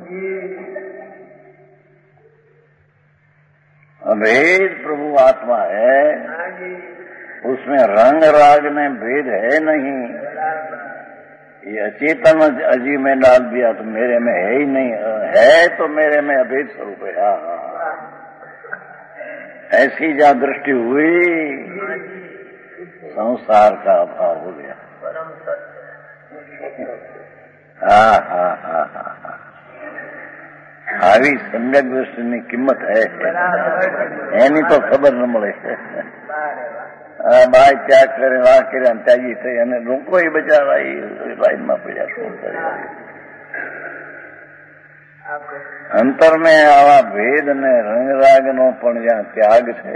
वेद प्रभु आत्मा है, उसमें रंग राग में भेद है नहीं. ये अचेतन अजी में डाल दिया तो मेरे में है ही नहीं, है तो मेरे में अभेद स्वरूप है. हाँ ऐसी जहाँ दृष्टि हुई संसार का अभाव हो गया. हाँ हाँ हाँ हाँ આવી સમ્યક દ્રષ્ટિની કિંમત હે એની તો ખબર ન મળે. બાય ત્યાગ કરે વાહ કર્યા ત્યાગી થઈ અને લોકો એ બચારા લાઈનમાં પડ્યા. શું કરે અંતર ને આવા ભેદ ને રંગરાગ નો પણ જ્યાં ત્યાગ છે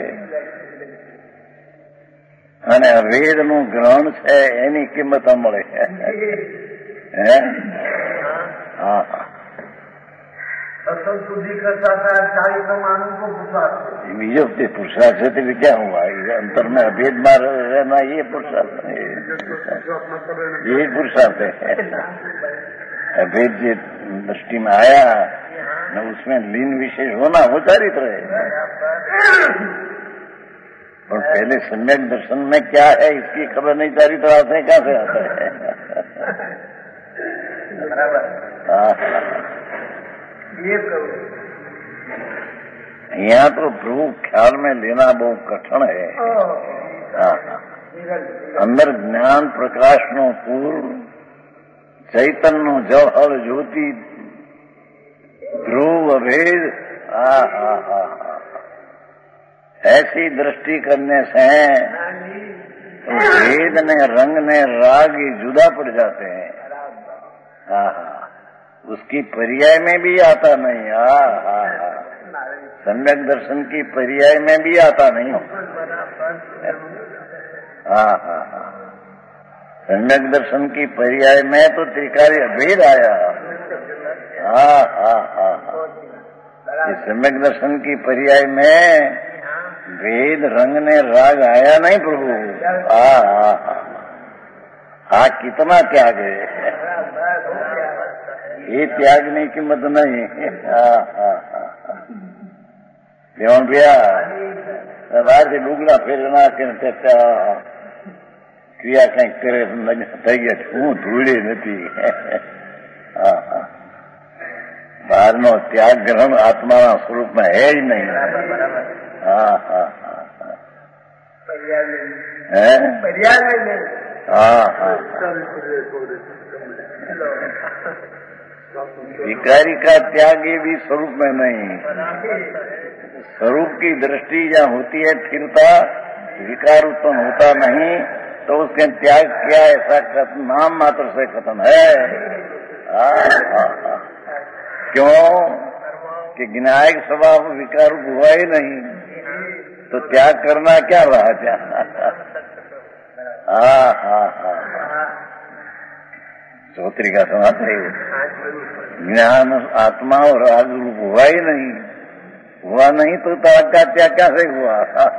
અને વેદ નું ગ્રહણ છે એની કિંમત મળે. હે હા હા बीजो के पुरुषार्थ से तो क्या हुआ, अंतर में अभेद मार रहना ये पुरुषार्थ ये पुरुषार्थ है. अभेद जो दृष्टि में आया न उसमें लीन विशेष होना वो चारित्र है. पर पहले सम्यक दर्शन में क्या है इसकी खबर नहीं, चारित्र आते हैं कहाँ से आता है. यहाँ तो प्रभु ख्याल में लेना बहुत कठिन है. अंदर ज्ञान प्रकाश नो पूर्व चैतन्य नो जौहर ज्योति ध्रुव अभेद. हा हा हा ऐसी दृष्टि करने से तो भेद ने रंग ने राग ही जुदा पड़ जाते हैं. हाँ हाँ उसकी पर्याय में भी आता नहीं. हाँ हाँ हाँ सम्यक दर्शन की पर्याय में भी आता नहीं. हाँ हाँ हाँ सम्यक दर्शन की पर्याय में तो त्रिकार्य भेद आया. हाँ हाँ हाँ इस सम्यक दर्शन की पर्याय में भेद रंग ने राग आया नहीं प्रभु. हाँ हाँ हाँ हाँ कितना त्याग है ये त्यागने की मत नहीं. हाँ हाँ हाँ देवन भैया બહાર થી ડુગડા ફેરી નાખીને ક્રિયા કંઈક કરે થઈ ગયા હું ધૂળી નથી. બહારનો ત્યાગ ગ્રહણ આત્માના સ્વરૂપમાં હે જ નહીં. હા હા હા હે હા હા विकारी का त्याग ये भी स्वरूप में नहीं. स्वरूप की दृष्टि जहाँ होती है स्थिरता, विकार उत्पन्न होता नहीं तो उसके त्याग क्या ऐसा नाम मात्र से खत्म है. आ, आ, आ, क्यों कि ज्ञायक स्वभाव विकार हुआ ही नहीं तो त्याग करना क्या रहा क्या. हाँ हाँ हाँ चौथरी का समाज है ज्ञान आत्मा और राग रूप हुआ ही नहीं. हुआ नहीं तो त्याग का त्याग कैसे हुआ.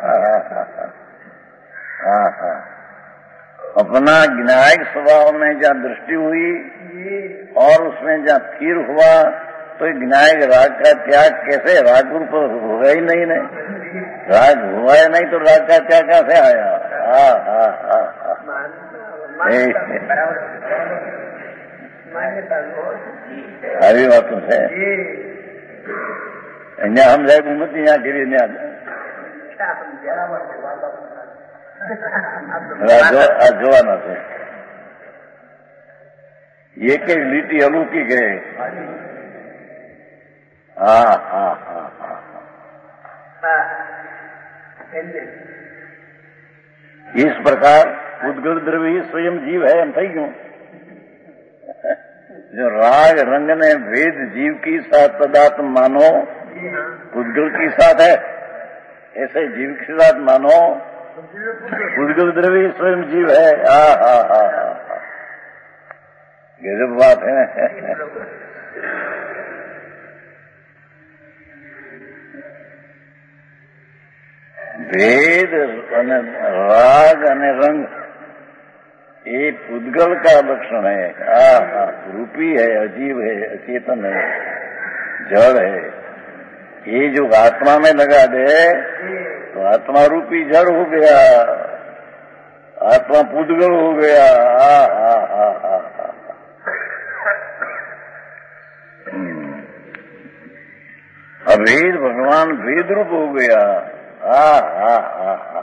हाँ हाँ अपना ज्ञायक स्वभाव में जहाँ दृष्टि हुई और उसमें जहाँ स्थिर हुआ तो ज्ञायक राग का त्याग कैसे. राग रूप होगा ही नहीं ने. राग हुआ ही नहीं तो राग का त्याग कैसे आया. हाँ हाँ हाँ આવી વાતો છે. અહીંયા સમજાય નથી, અહીંયા કરી આ જોવાના છે. એક એક લીટી અલૌકિક है. હા હા હા હા इस प्रकार उद्गल द्रव्य ही स्वयं जीव है. एम थी क्यों जो राग रंग ने भेद जीव की साथ तदात्म मानो उद्गल की साथ है, ऐसे जीव के साथ मानो उद्गल द्रव्य स्वयं जीव है. हा हा हा हा गजब बात है. भेद અને રાગ અને રંગ એ પૂદગલ का लक्षण है. आ रूपी है, अजीब है, अचेतन है, जड़ है. ये जो आत्मा में लगा दे तो आत्मा रूपी जड़ हो गया, आत्मा पूदगल हो गया. आ हा हा हा हा अभेद भगवान भेद रूप हो गया. हा हा हा हा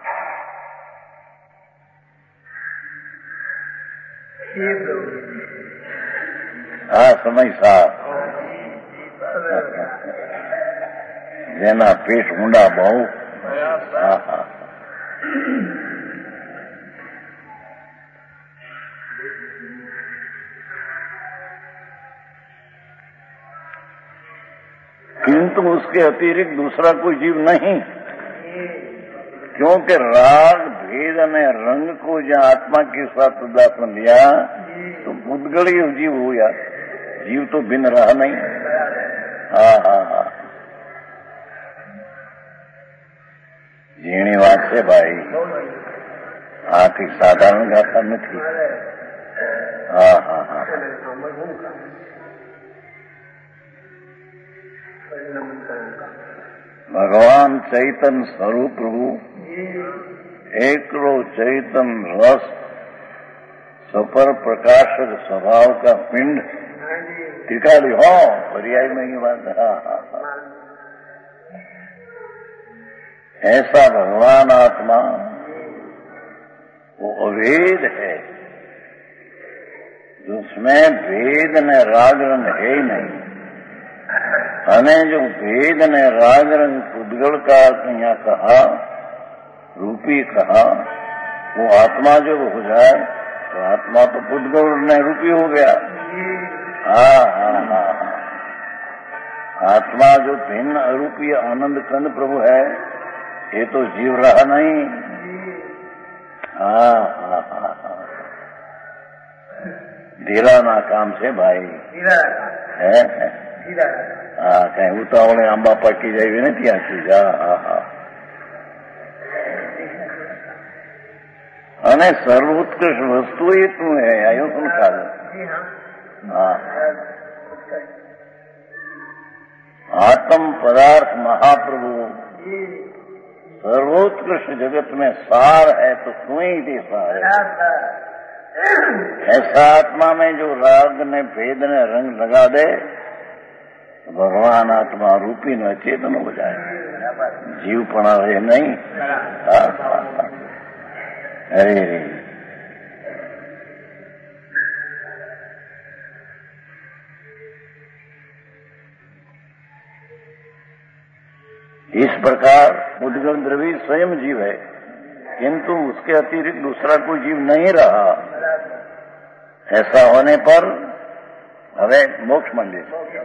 હા સમય સાફ જેના પેટ ઊંડા બહુ. હા હા किंतु उसके अतिरिक्त दूसरा कोई जीव नहीं, क्योंकि राग भेद અને रंग को जहाँ आत्मा के साथ उदासन लिया तो पूदगल ही जीव हो गया. जीव तो भिन्न रहा नहीं. हाँ हाँ हाँ झीणी વાત છે ભાઈ. આ કઈ સાધારણ ગાથા નથી. હા હા હા ભગવાન ચૈતન સ્વરૂપ પ્રભુ एकलो चैतन रस सपर प्रकाशक स्वभाव का पिंड टिकाली हो. पर्याय में ही बात. ऐसा भगवान आत्मा वो अभेद है, जिसमें भेद ने राग रंग है ही नहीं. અને जो भेद ने राग रंग उद्गल का यहाँ कहा, रूपी कहा, वो आत्मा जो हो जाए तो आत्मा तो पुद्गल ने रूपी हो गया. हाँ हाँ हाँ आत्मा जो भिन्न अरूपी आनंद कंद प्रभु है, ये तो जीव रहा नहीं. हाँ हाँ हाँ हाँ धीरा ना काम છે ભાઈ. હે હા કઈ ઉતાવળે આંબા પાકી જાય નથી આ ચીજ. હા હા હા અને સર્વોત્કૃષ્ટ વસ્તુ એ તું હે. આયો શું ખ્યાલ? હા आत्म पदार्थ महाप्रभु सर्वोत्कृष्ट जगत में सार है तो तू ही थी सार है. ऐसा आत्मा में जो राग ने भेद ने रंग लगा दे तो भगवान आत्मा रूपी न चेतन हो जाए. जीव पड़ा रहे नहीं. अरे रे इस प्रकार उद्गल द्रव्य स्वयं जीव है, किंतु उसके अतिरिक्त दूसरा कोई जीव नहीं रहा. ऐसा होने पर હવે મોક્ષ મંદિર,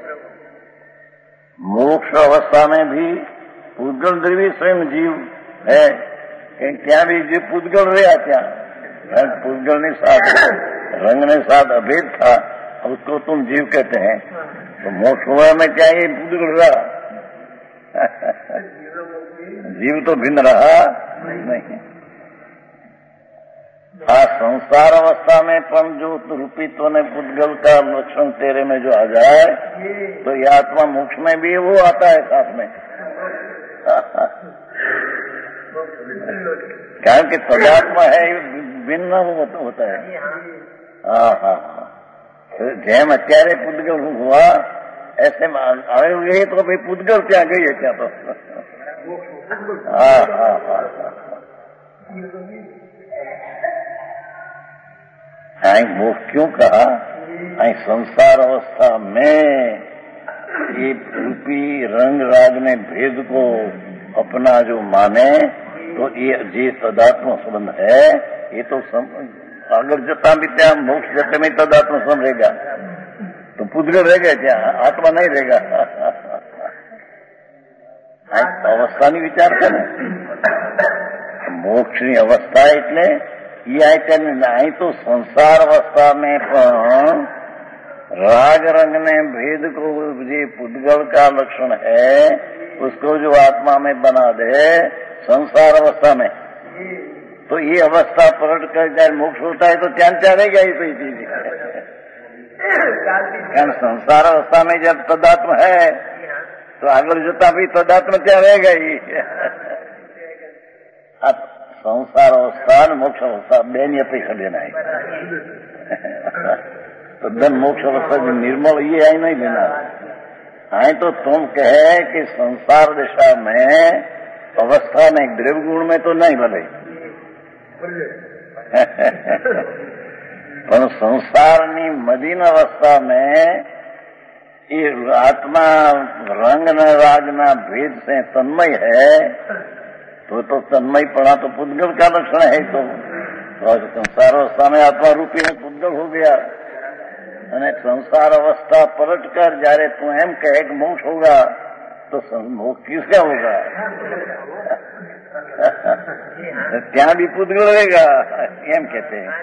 મોક્ષ अवस्था में भी उद्गल द्रव्य स्वयं जीव है. ત્યાં भी जो पुद्गल रहा क्या पुद्गल ने साथ रंग ने साथ अभेद था, उसको तुम जीव कहते हैं. तो मोक्ष हुआ में क्या ये पुद्गल रहा? जीव तो भिन्न रहा नहीं. आ संसार अवस्था में पण जो रूपित्व ने पुद्गल का लक्षण तेरे में जो आ जाए तो ये आत्मा मोक्ष में भी वो आता है साथ में. कारण कि तदात्मा है भिन्न होता है. हाँ हाँ हाँ જેમ અત્યારે પુદ્ગલ हुआ ऐसे आए तो भाई पुद्गल क्या गई है क्या? तो हाँ हाँ हाँ आई मोक्ष क्यों कहा? आई संसार अवस्था में ये रूपी रंग राग ने भेद को अपना जो माने तो ये जे तदात्म संबंध है ये तो सम, अगर जता भी त्या मोक्ष जते में तदात्म संबंध रहेगा तो पुद्गल रहेगा क्या? आत्मा नहीं रहेगा। अवस्थानी विचार करे मोक्षनी अवस्था એટલે એ આ તેને અહીં તો સંસાર अवस्था में પણ राग रंग ने भेद को जो पुद्गल का लक्षण है उसको जो आत्मा में बना दे संसार अवस्था में, तो ये अवस्था पलट कर जब मोक्ष होता है तो त्यान क्या रहेगा ये कोई चीज? कारण संसार अवस्था में जब तदात्म है तो आगे जता भी तदात्म क्या रहेगा ही। अब संसार अवस्था और मोक्ष अवस्था बेनी अपेक्षा लेना है तो धन मोक्ष अवस्था जो निर्मल ये आई नहीं लेना है। तो तुम कहे कि संसार दिशा में अवस्था में द्रव्य गुण में तो नहीं भले पर संसार नी मदीन अवस्था में ये आत्मा रंग न राग न भेद से तन्मय है तो तो तन्मय पड़ा तो पुद्गल का लक्षण है। तो, तो संसार अवस्था में आत्मा रूपी में पुद्गल हो गया અને संसार अवस्था पलट कर जारे तू एम कहे कि मोक्ष होगा तो मोक्ष किसका होगा? क्या भी पुद्गल रहेगा एम कहते हैं।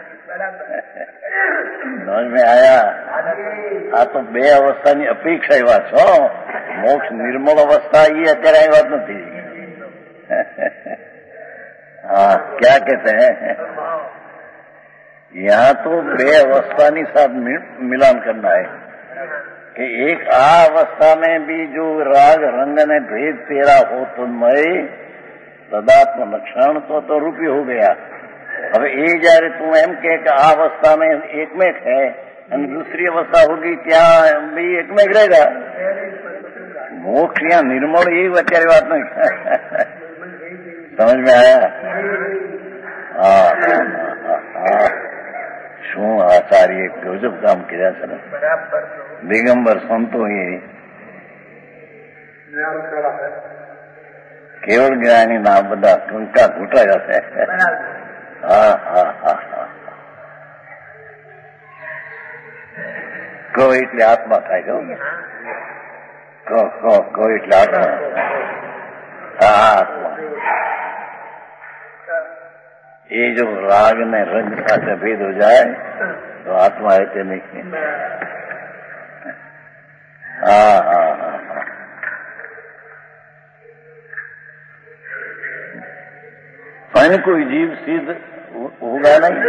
समझ में आया? आ तो बे अवस्था की अपेक्षा एवा छो मोक्ष निर्मल अवस्था ये अत्यारे आई बात नहीं। हाँ क्या कहते हैं यहाँ तो बे अवस्था नी साथ मिलान करना है कि एक आ अवस्था में भी जो राग रंग ने भेद तेरा हो तो मय तदात्म लक्षण तो तो रूपी हो गया। अब ये जारे तू एम के आ अवस्था में एक में है और दूसरी अवस्था होगी क्या भी एक में रहेगा? मोक्ष या निर्मल ये अत्यारे बात नहीं। समझ में आया? हाँ શું આચાર્ય ગજબ કામ કર્યા છે ને દિગંબર સંતોએ કેવળ જ્ઞાની ના બધા ટૂંકા ઘૂંટાયા છે। હા હા હા હા કહો એટલે આત્મા થાય કહો કહો કહો કહો એટલે આત્મા હા આત્મા ये जो राग ने रंग का भेद हो जाए तो आत्मा ऐसे नहीं। हाँ हाँ हाँ हाँ पानी कोई जीव सिद्ध होगा नहीं।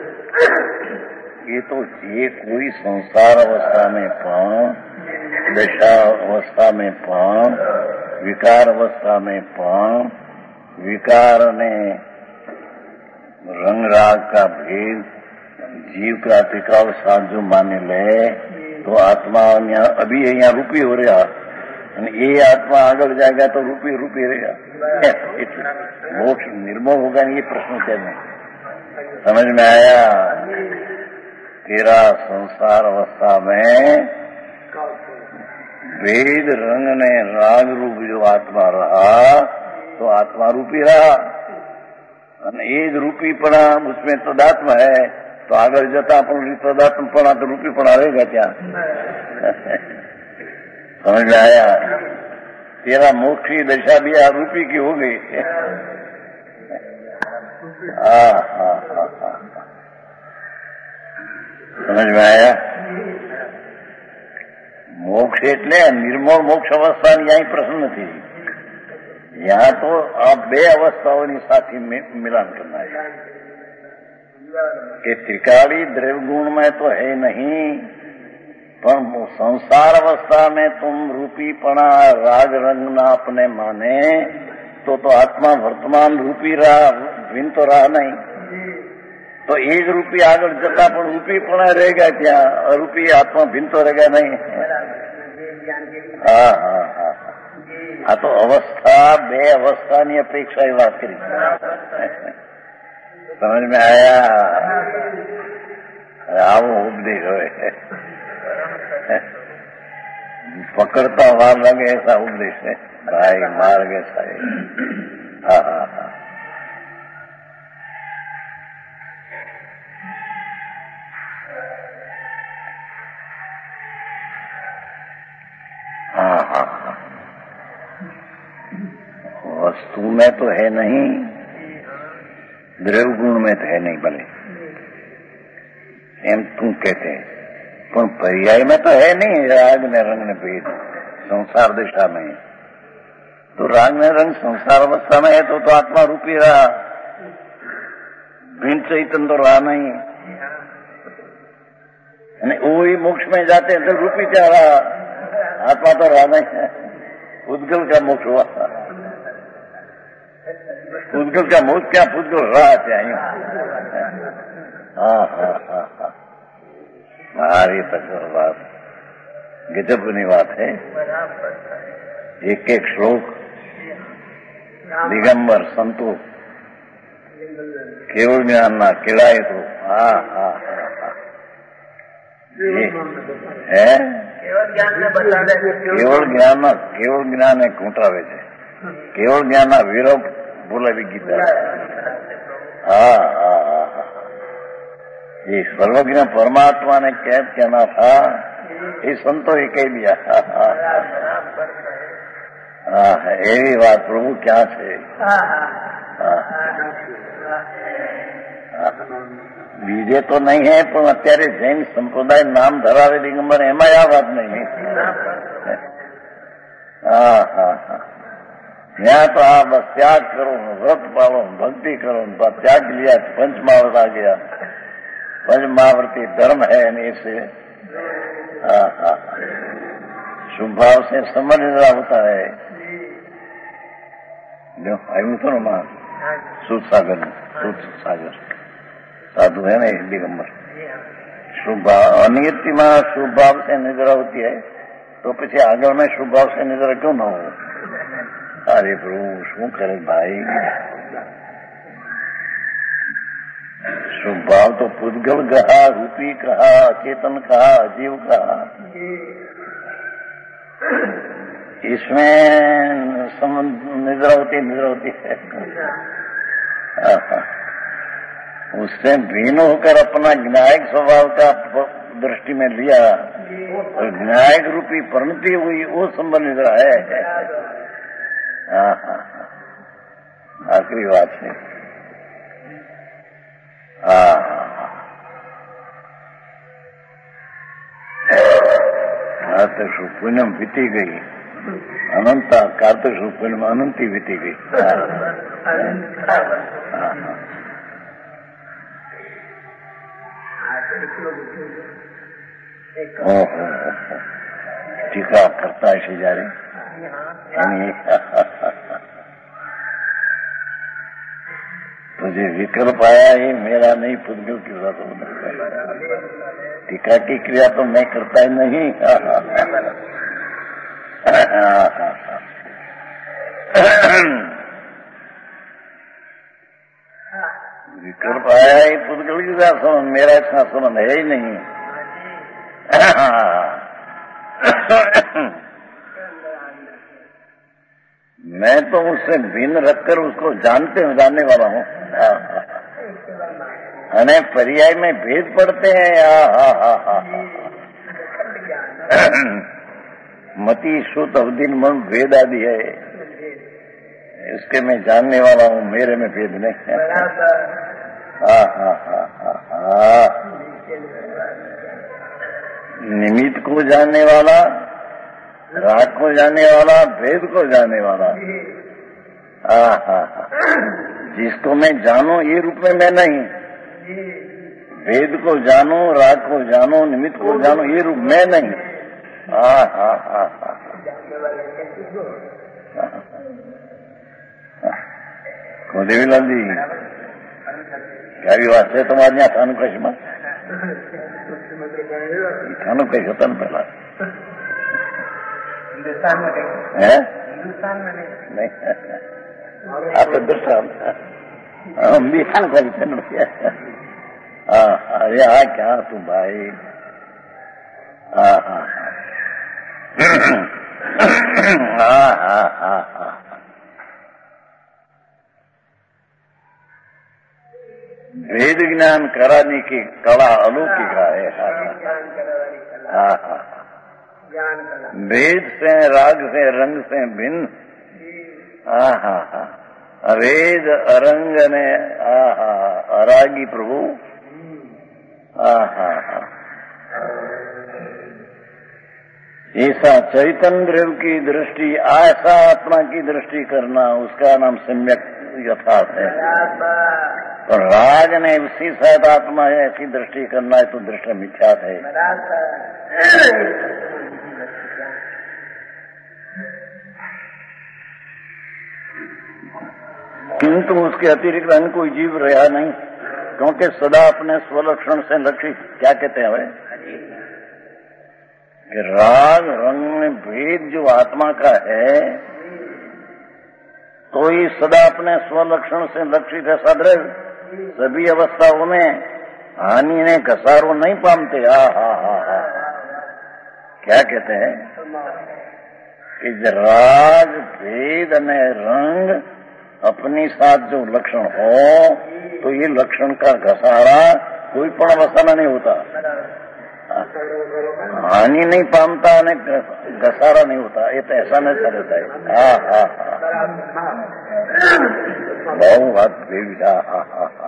ये तो ये कोई संसार अवस्था में पण दशा अवस्था में पण विकार अवस्था में पण विकार ने रंग राग का भेद जीव का अतिकाल साथ जो माने ले तो आत्मा अभी यहाँ रूपी हो रहा ये आत्मा आगे जाएगा तो रूपी रूपी रहेगा। मोक्ष निर्मल होगा ये प्रश्न क्या नहीं समझ में आया? तेरा संसार अवस्था में भेद रंग ने राग रूप जो आत्मा रहा तो आत्मा रूपी रहा एक रूपी पड़ा उसमें तदात्म है तो आगे जता अपन तदात्म पड़ा तो रूपी पड़ा रहेगा क्या? समझ में आया? तेरा मोक्ष की दशा भी रूपी की हो गई। हाँ हाँ हाँ हाँ समझ में आया? मोक्ष એટલે निर्मल मोक्ष अवस्था यही प्रश्न थी। यहाँ तो आप बे अवस्थाओं साथ ही मिलान करना है कि त्रिकाली द्रव्य गुण में तो है नहीं पर संसार अवस्था में तुम रूपीपना राग रंग ना अपने माने तो तो आत्मा वर्तमान रूपी रहा भिन्न तो रहा नहीं। तो एक रूपी आगे जता पर रूपीपना रहेगा क्या? रूपी आत्मा भिन्न तो रहेगा नहीं। हाँ हाँ हाँ आ तो अवस्था बे अवस्था नी अपेक्षा बात करी समझ में आया? आओ उपदेश हो पकड़ता मार लगे ऐसा उपदेश है भाई, मार गए सारे। हाँ हाँ हाँ हाँ हाँ हाँ वस्तु में तो है नहीं, द्रव्य गुण में तो है नहीं भले एम तू कहते हैं, पर पर्याय में तो है नहीं। राग ने रंग ने भेद संसार दिशा में, तो राग ने रंग संसार अवस्था में है तो, तो आत्मा रूपी रहा, भिन्न चैतन्य तो रहा नहीं। वही मोक्ष में जाते हैं तो रूपी क्या रहा, आत्मा तो रहा नहीं है। उद्गल का मोक्ष हुआ, उद्गल का मोक्ष क्या, उद्गल रहा चाहिए। हाँ हाँ हाँ हाँ भारी तक बात गजबनी बात है। एक एक श्लोक दिगंबर संतो केवल ज्ञान ना केड़ाए तो हाँ हाँ हाँ हाँ ये है केवल ज्ञान ने बता दे, केवल ज्ञान ना केवल ज्ञान ने कूटावे छे, केवल ज्ञान ना वीरो बोलावी गीता। हाँ हाँ हाँ हाँ ये सर्वज्ञ परमात्मा ने कैद कहना था, ये संतो ही कह दिया। हाँ एवी बात प्रभु क्या छे। बीजे तो नहीं है, पर अत्यारे जैन संप्रदाय नाम धरावे दिगंबर एमा आ बात नहीं है। हाँ हाँ हाँ यहाँ तो आप बस त्याग करो, व्रत पालो, भक्ति करो, तो त्याग लिया, पंचमावृत आ गया। पंचमावृत्ति धर्म है नहीं से। हाँ हाँ शुभ भाव से समझना होता है। जो आयु तो ना सूद सागर, सूद सागर साधु है ना दिगंबर। शुभ भाव अनियति में शुभ भाव से निद्रा होती है, तो पीछे आगे में शुभ भाव से निद्रा क्यों ना हो। अरे प्रभु शू करे भाई, शुभ भाव तो पुद्गल कहा, रूपी कहा, चेतन कहा, जीव कहा। इसमें निद्रा होती निद्रा होती है। उससे भिन्न होकर अपना ज्ञायक स्वभाव का दृष्टि में लिया और ज्ञायक रूपी परिणति हुई, वो संबंध निद्रा है। हाँ हाँ आखिरी बात है। हाँ कार्तिक शुभ पूनम बीती गई, अनंता कार्तिक शुभ पूनम अनंती बीती गई। ओहो टीका करता है शेजारी। तुझे विकल्प आया ही मेरा नहीं, पुद्गल की बात होना। टीका की क्रिया तो मैं करता ही नहीं। विकल्प आया ही पुद्गल की बात, मेरा इतना संबंध है ही नहीं। मैं तो उससे भिन्न रखकर उसको जानते हुए जानने वाला हूँ। अने पर्याय में भेद पड़ते हैं। हा हा हा मति श्रुत अवधि मन भेद आदि है, इसके मैं जानने वाला हूँ, मेरे में भेद नहीं है। हा हा हा हा निमित्त को जानने वाला, राग को जानने वाला, भेद को जानने वाला। हाँ हाँ हाँ जिसको मैं जानू ये रूप में मैं नहीं, भेद को जानो, राग को जानो, निमित्त को जानो ये रूप में नहीं। हाँ हाँ हाँ हाँ देवीलाल जी क्या भी बात है तुम्हारे यहाँ थानु कैसे मत थानु कैसे होता ना पहला हिंदुस्तान में है हिंदुस्तान में नहीं नहीं आप हिंदुस्तान અંબિકા દર્શન હા અરે હા ક્યાં તું ભાઈ હા હા હા હા હા હા वेद ज्ञान कराने की कला अलौकिका है। हाँ हाँ वेद से राग से रंग से भिन्न हाँ हाँ हाँ अवेद अरंग ने हाँ हाँ अरागी प्रभु हाँ हाँ हाँ ऐसा चैतन्य द्रव्य की दृष्टि ऐसा आत्मा की दृष्टि करना उसका नाम सम्यक यथार्थ है। और राग ने उसी सहित आत्मा है ऐसी दृष्टि करना है तो दृष्टि मिथ्यात है। किंतु उसके अतिरिक्त अन्य कोई जीव रहा नहीं, क्योंकि सदा अपने स्वलक्षण से लक्षित क्या कहते हैं भाई कि राग रंग में भेद जो आत्मा का है तो ये सदा अपने स्वलक्षण से लक्षित है। सदृव सभी अवस्थाओं में हानि ने घसारो नहीं पामते। हा हा हा हा क्या कहते हैं कि राग भेद ने रंग अपनी साथ जो लक्षण हो तो ये लक्षण का घसारा कोई पण अवस्था नहीं होता, हानि नहीं पामता ने घसारा नहीं होता। ये तो ऐसा नहीं रहता है। हा हा हा बहु बात विविधा हा हा हा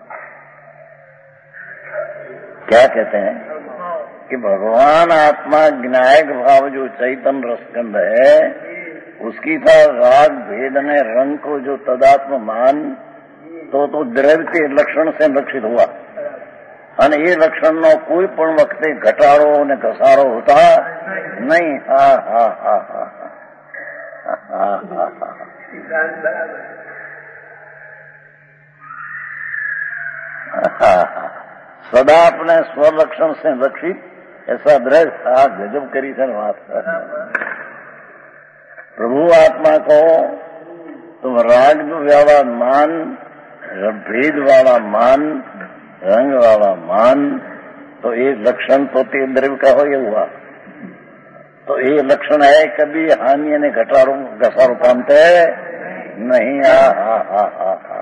क्या कहते हैं कि भगवान आत्मा ज्ञायक भाव जो चैतन्य रसगंध है उसकी था राग भेद ने रंग को जो तदात्म मान तो तो द्रव्य के लक्षण से लक्षित हुआ અને એ લક્ષણનો કોઈ પણ વખતે ઘટાડો અને ઘસારો હોતા નહીં। હા હા હા હા હા હા હા सदा अपने स्वलक्षण से लक्षित ऐसा द्रव्य हाँ गजब करी सर बात। प्रभु आत्मा को तुम राग व्यवहार मान भेद वाला मान रंग वाला मान तो ये लक्षण तो तीन द्रव्य का हो ये हुआ तो ये लक्षण है कभी हानि ने घटारो घसारो पामते नहीं। हा हा हा हा हा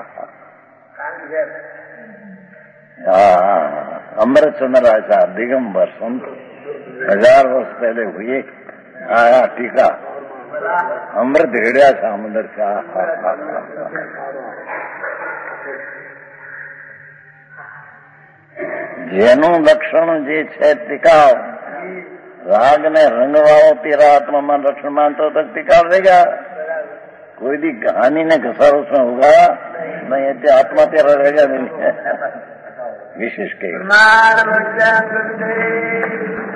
हा अमृतचंद्र आचार्य दिगंबर संत हजार वर्ष पहले हुए आया टीका अमृत हेड़िया सामंदर का જેનું લક્ષણ જે છે ટીકાવ રાગ ને રંગવાળો તેરા આત્મામાં લક્ષણ માનતો તો ટીકાવ रहेगा कोई भी हानि ने घसारो उसमें होगा नहीं, तो आत्मा तेरा रहेगा नहीं विशेष के